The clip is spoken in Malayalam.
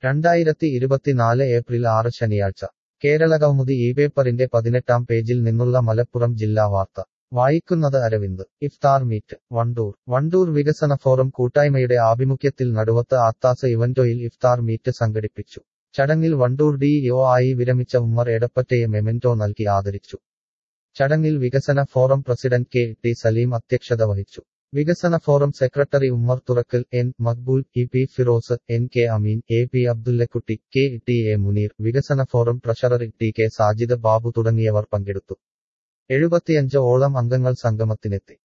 2024 ഏപ്രിൽ 6 ശനിയാഴ്ച കേരളകൗമുദി ഈ പേപ്പറിന്റെ 18-ാം പേജിൽ നിന്നുള്ള മലപ്പുറം ജില്ലാ വാർത്ത വായിക്കുന്നത് അരവിന്ദ്. ഇഫ്താർ മീറ്റ് വണ്ടൂർ വികസന ഫോറം കൂട്ടായ്മയുടെ ആഭിമുഖ്യത്തിൽ നടുവത്ത് ആത്താസ് ഇവന്റോയിൽ ഇഫ്താർ മീറ്റ് സംഘടിപ്പിച്ചു. ചടങ്ങിൽ വണ്ടൂർ DEO ആയി വിരമിച്ച ഉമ്മർ എടപ്പറ്റയെ മെമന്റോ നൽകി ആദരിച്ചു. ചടങ്ങിൽ വികസന ഫോറം പ്രസിഡന്റ് KT സലീം അധ്യക്ഷത വഹിച്ചു. വികസന forum secretary Ummer Thurakkal, N Maqbool, EP Firoz, NK Ameen, AP Abdullakutty, KTA Muneer, വികസന forum treasurer TK Sajid Babu തുടങ്ങിയവർ പങ്കെടുത്തു. 75 ഓളം അംഗങ്ങൾ സംഗമത്തിനെത്തി.